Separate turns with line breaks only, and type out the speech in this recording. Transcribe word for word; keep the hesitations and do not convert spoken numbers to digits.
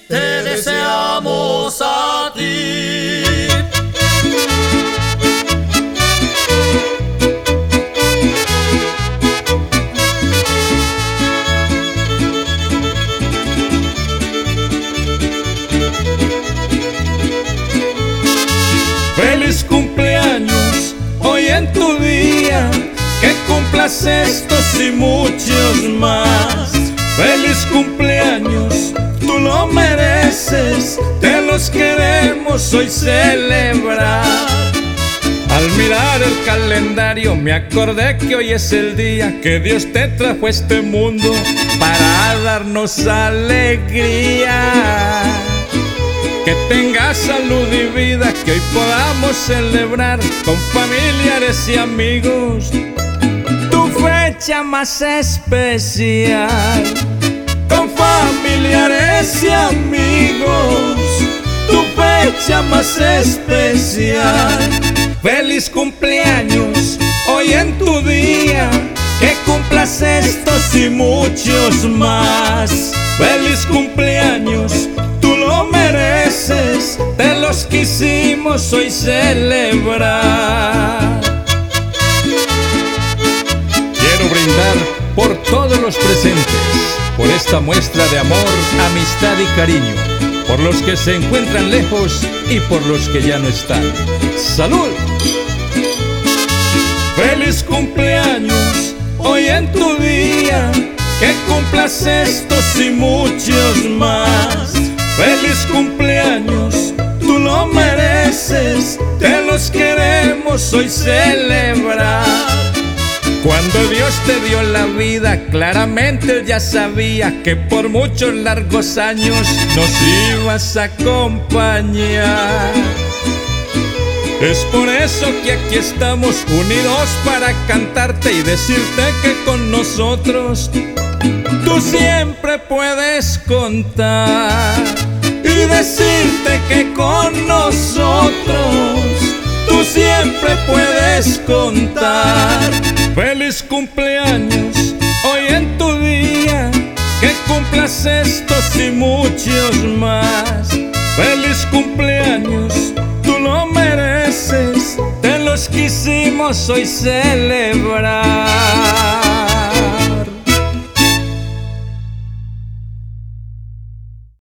te deseamos a ti.
Feliz cumpleaños hoy en tu día, que cumplas estos y muchos más. Feliz cumpleaños, tú lo mereces, te los queremos hoy celebrar. Al mirar el calendario me acordé que hoy es el día que Dios te trajo a este mundo para darnos alegría. Que tengas salud y vida, que hoy podamos celebrar con familiares y amigos tu fecha más especial. Con familiares y amigos tu fecha más especial. Feliz cumpleaños hoy en tu día, que cumplas estos y muchos más. Feliz cumpleaños, tú lo mereces, te los quisimos hoy celebrar. Quiero brindar por todos los presentes, por esta muestra de amor, amistad y cariño, por los que se encuentran lejos y por los que ya no están. ¡Salud! Feliz cumpleaños hoy en tu día, que cumplas estos y muchos más. Feliz cumpleaños, tú lo mereces, te los queremos hoy celebrar. Cuando Dios te dio la vida, claramente Él ya sabía que por muchos largos años nos ibas a acompañar. Es por eso que aquí estamos unidos para cantarte y decirte que con nosotros tú siempre puedes contar. Y decirte que con nosotros tú siempre puedes contar. Feliz cumpleaños hoy en tu día, que cumplas estos y muchos más. Feliz cumpleaños, tú lo mereces, te los quisimos hoy celebrar.